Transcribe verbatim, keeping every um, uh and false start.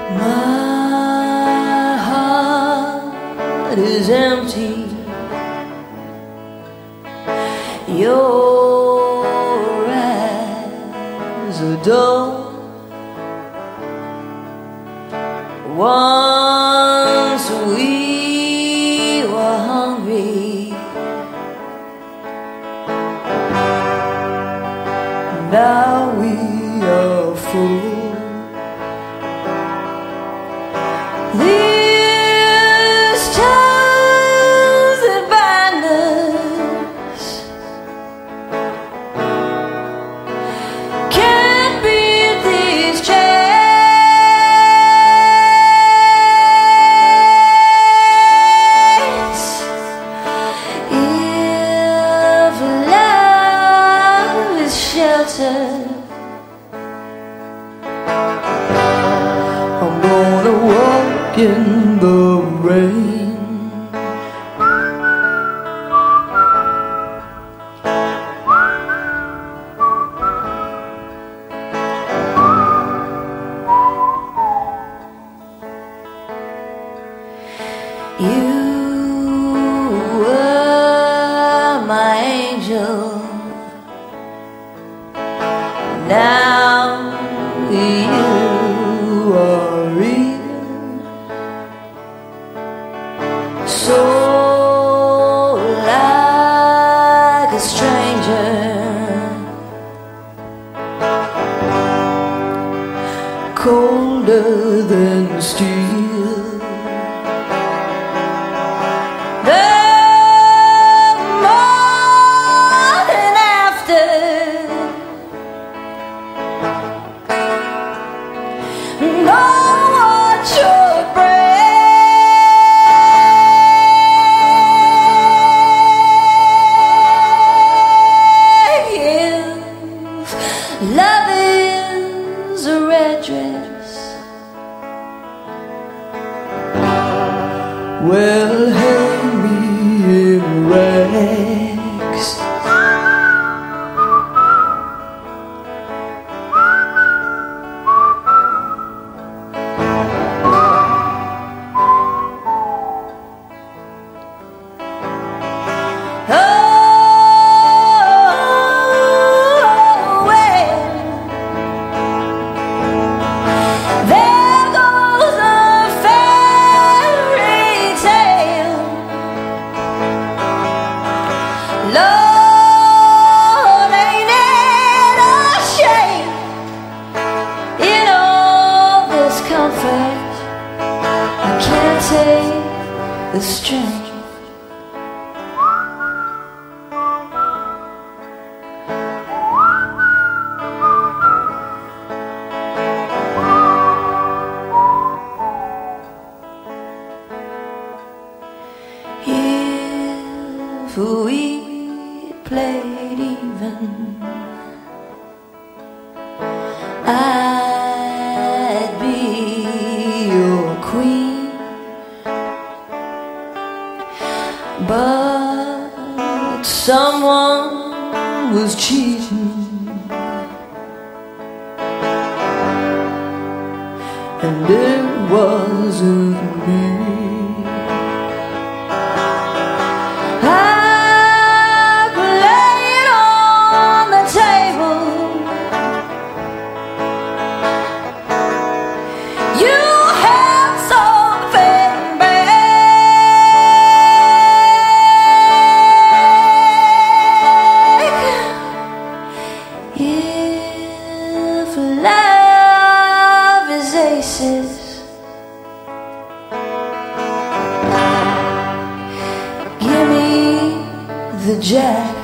My heart is empty. Your eyes are dull. Once we were hungry, now we are full. These ties that bind us can't beat these chains. If love is shelter, I'm gonna walk in the rain. You were my angel. Now you are real. So like a stranger, colder than steel. The morning after, no one should break. If love is a red dress, well, hang me in rags. Oh, well, there goes a fairy tale. Lord, ain't it a shame? In all this comfort, I can't take the strain. If we played even, I'd be your queen. But someone was cheating, and it wasn't me. If love is aces, give me the jack.